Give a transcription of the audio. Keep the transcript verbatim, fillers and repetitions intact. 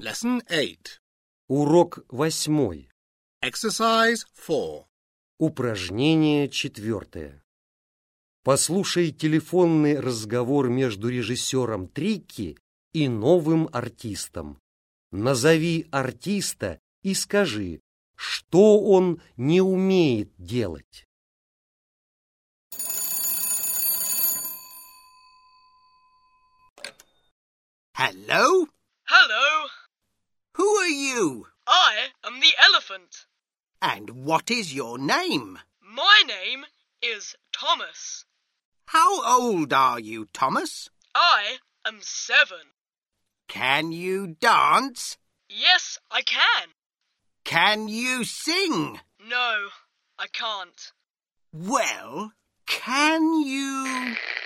Lesson eight. Урок восьмой. Exercise four. Упражнение четвертое. Послушай телефонный разговор между режиссером Трикки и новым артистом. Назови артиста и скажи, что он не умеет делать. Hello? Hello, Who are you? I am the elephant. And what is your name? My name is Thomas. How old are you, Thomas? I am seven. Can you dance? Yes, I can. Can you sing? No, I can't. Well, can you...